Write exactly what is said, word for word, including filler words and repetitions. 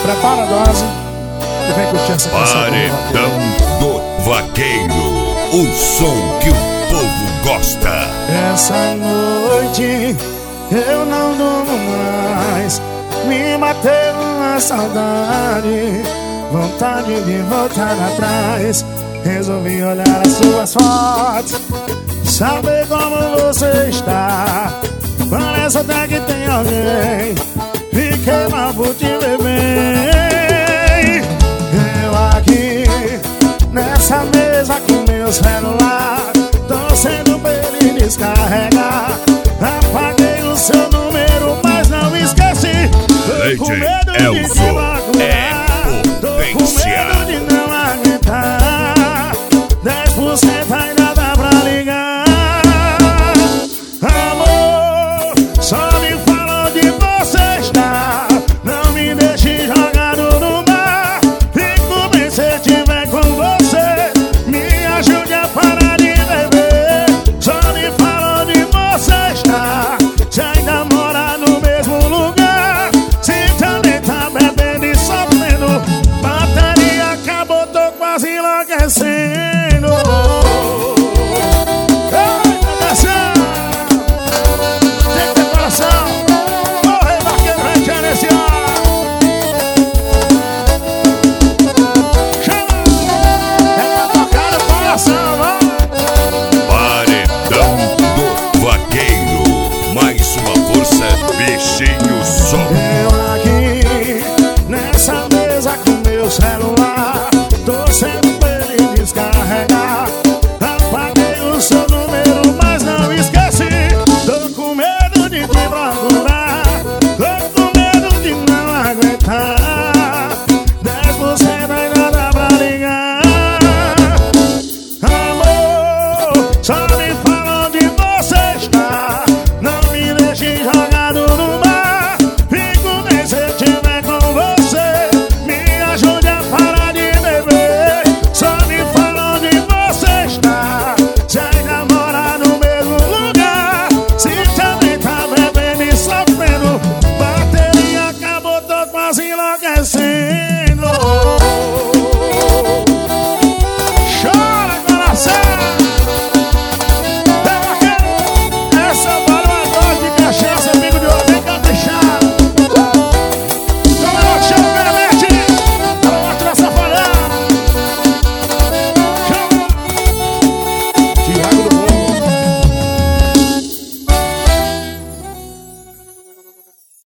prepara a dose e vem curtir essa canção. Paredão do Vaqueiro, o som que o povo gosta. Essa noite eu não durmo mais, me bateu uma saudade, vontade de voltar atrás. Resolvi olhar as suas fotos, saber como você está. Parece até que tem alguém